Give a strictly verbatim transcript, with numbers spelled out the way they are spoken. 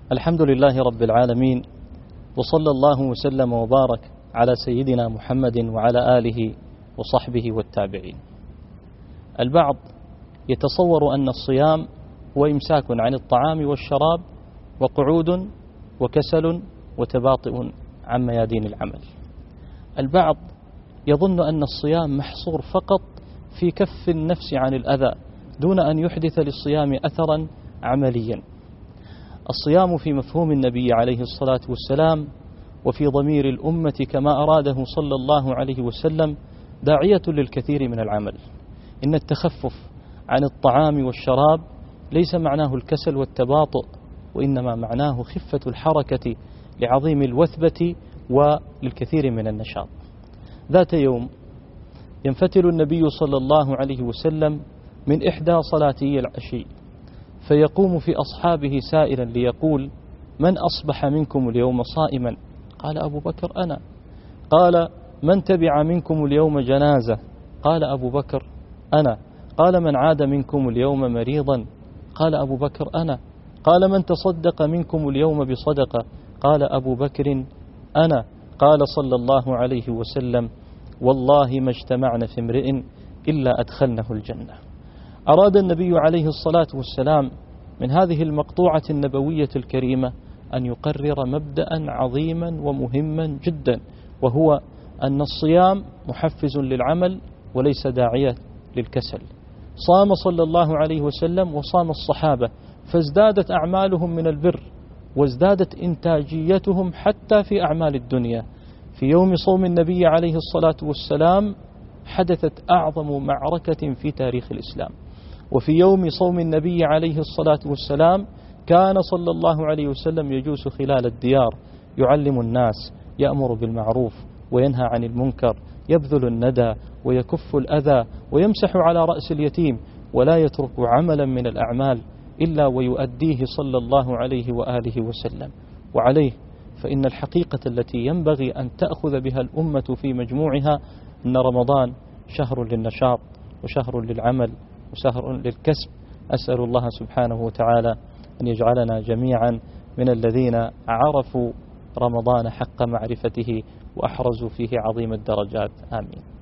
الحمد لله رب العالمين، وصلى الله وسلم وبارك على سيدنا محمد وعلى آله وصحبه والتابعين. البعض يتصور أن الصيام هو إمساك عن الطعام والشراب وقعود وكسل وتباطؤ عن ميادين العمل. البعض يظن أن الصيام محصور فقط في كف النفس عن الأذى دون أن يحدث للصيام أثرا عمليا. الصيام في مفهوم النبي عليه الصلاة والسلام وفي ضمير الأمة كما أراده صلى الله عليه وسلم داعية للكثير من العمل. إن التخفف عن الطعام والشراب ليس معناه الكسل والتباطؤ، وإنما معناه خفة الحركة لعظيم الوثبة وللكثير من النشاط. ذات يوم ينفتل النبي صلى الله عليه وسلم من إحدى صلاتي العشي، فيقوم في أصحابه سائلا ليقول: من أصبح منكم اليوم صائما؟ قال أبو بكر: أنا. قال: من تبع منكم اليوم جنازة؟ قال أبو بكر: أنا. قال: من عاد منكم اليوم مريضا؟ قال أبو بكر: أنا. قال: من تصدق منكم اليوم بصدقة؟ قال أبو بكر: أنا. قال صلى الله عليه وسلم: والله ما اجتمعنا في امرئ إلا أدخلنه الجنة. أراد النبي عليه الصلاة والسلام من هذه المقطوعة النبوية الكريمة أن يقرر مبدأ عظيما ومهما جدا، وهو أن الصيام محفز للعمل وليس داعية للكسل. صام صلى الله عليه وسلم وصام الصحابة، فازدادت أعمالهم من البر وازدادت إنتاجيتهم حتى في أعمال الدنيا. في يوم صوم النبي عليه الصلاة والسلام حدثت أعظم معركة في تاريخ الإسلام، وفي يوم صوم النبي عليه الصلاة والسلام كان صلى الله عليه وسلم يجوس خلال الديار يعلم الناس، يأمر بالمعروف وينهى عن المنكر، يبذل الندى ويكف الأذى ويمسح على رأس اليتيم، ولا يترك عملا من الأعمال إلا ويؤديه صلى الله عليه وآله وسلم. وعليه فإن الحقيقة التي ينبغي أن تأخذ بها الأمة في مجموعها أن رمضان شهر للنشاط وشهر للعمل وشهر للكسب. أسأل الله سبحانه وتعالى أن يجعلنا جميعا من الذين عرفوا رمضان حق معرفته وأحرزوا فيه عظيم الدرجات. آمين.